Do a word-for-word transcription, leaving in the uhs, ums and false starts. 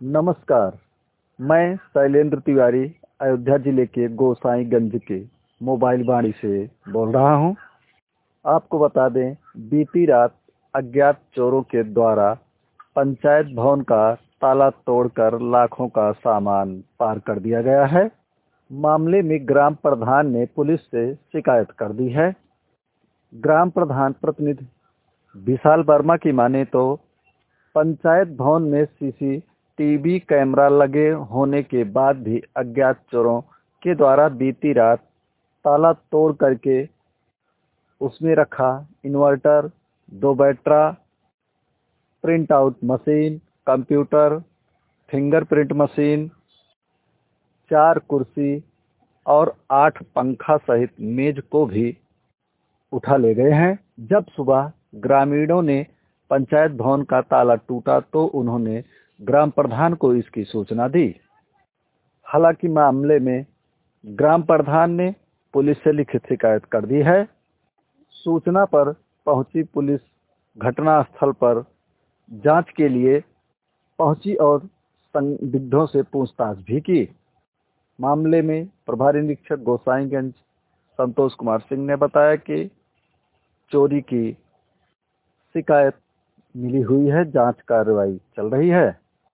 नमस्कार। मैं शैलेंद्र तिवारी अयोध्या जिले के गोसाईगंज के मोबाइल बाड़ी से बोल रहा हूं। आपको बता दें, बीती रात अज्ञात चोरों के द्वारा पंचायत भवन का ताला तोड़कर लाखों का सामान पार कर दिया गया है। मामले में ग्राम प्रधान ने पुलिस से शिकायत कर दी है। ग्राम प्रधान प्रतिनिधि विशाल वर्मा की माने तो पंचायत भवन में सीसीटीवी कैमरा लगे होने के बाद भी अज्ञात चोरों के द्वारा बीती रात ताला तोड़ करके उसमें रखा इन्वर्टर, दो बैटरा, print out machine, computer, fingerprint machine, चार कुर्सी और आठ पंखा सहित मेज को भी उठा ले गए हैं। जब सुबह ग्रामीणों ने पंचायत भवन का ताला टूटा तो उन्होंने ग्राम प्रधान को इसकी सूचना दी। हालांकि मामले में ग्राम प्रधान ने पुलिस से लिखित शिकायत कर दी है। सूचना पर पहुंची पुलिस घटनास्थल पर जांच के लिए पहुंची और संदिग्धों से पूछताछ भी की। मामले में प्रभारी निरीक्षक गोसाईगंज संतोष कुमार सिंह ने बताया कि चोरी की शिकायत मिली हुई है, जांच कार्रवाई चल रही है।